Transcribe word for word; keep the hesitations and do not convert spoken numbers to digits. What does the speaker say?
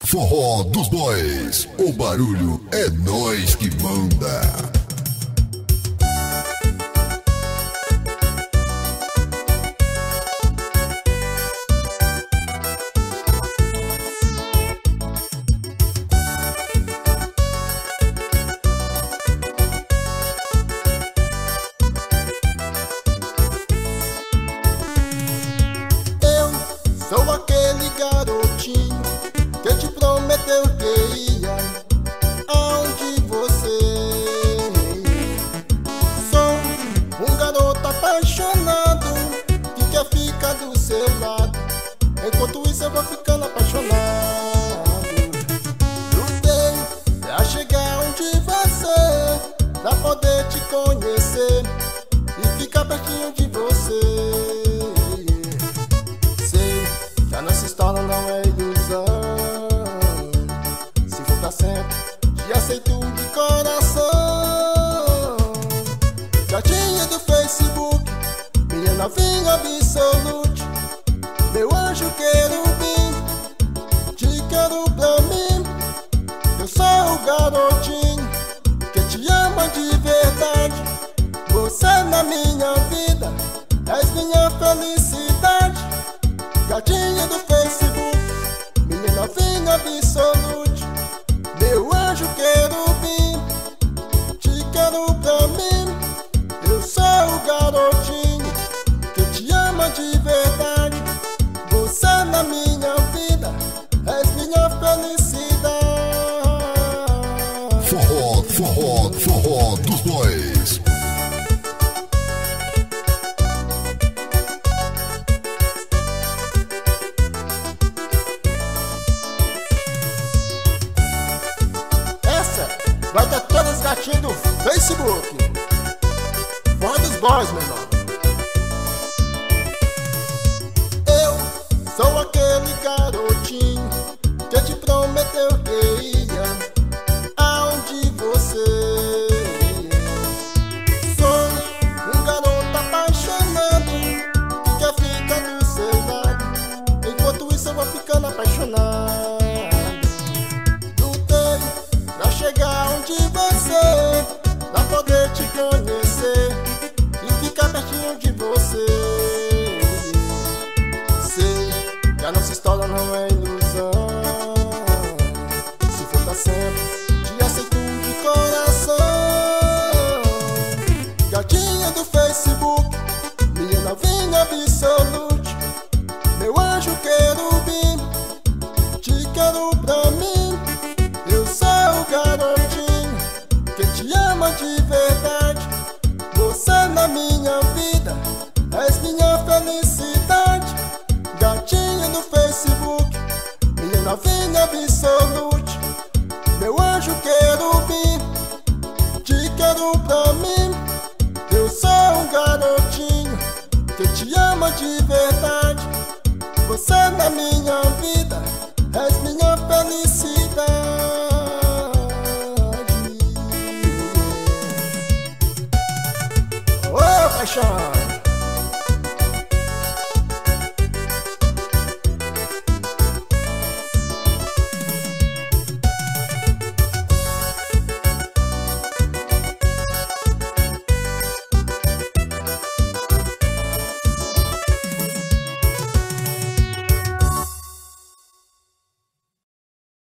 Forró dos Boys, o barulho é nós que manda. Sou aquele garotinho que te prometeu que ia aonde você. Sou um garoto apaixonado que quer ficar do seu lado. Enquanto isso eu vou ficando apaixonado. Lutei pra chegar onde você, pra poder te conhecer e ficar pertinho de você. A nossa história não é ilusão. Se for pra sempre, te aceito de coração. Gatinha do Facebook, minha novinha absolute, meu anjo querubim, te quero pra mim. Eu sou o garotinho que te ama de verdade. Você na minha vida és minha felicidade. Gatinha do Facebook, minha novinha absolute, meu anjo querubim, te quero pra mim. Eu sou o garotinho que te ama de verdade. Você na minha vida és minha felicidade. Forró, forró, forró dos boys. Vai ter todas as gatinhas do Facebook. Forró dos Boys, meu irmão. Eu sou aquele garotinho que te prometeu que ia aonde você. Sou um garoto apaixonado que quer ficar do seu lado. Enquanto isso eu vou ficando apaixonado. Chegar onde você, pra poder te conhecer e ficar pertinho de você. Sei que a nossa história não é ilusão. Se for pra sempre, te aceito de coração. Gatinha do Facebook, minha novinha absolute, meu anjo querubim, te quero pra mim. Eu sou o garotinho que te ama de verdade. Você na minha vida és minha felicidade. Gatinha no Facebook, minha novinha absoluta,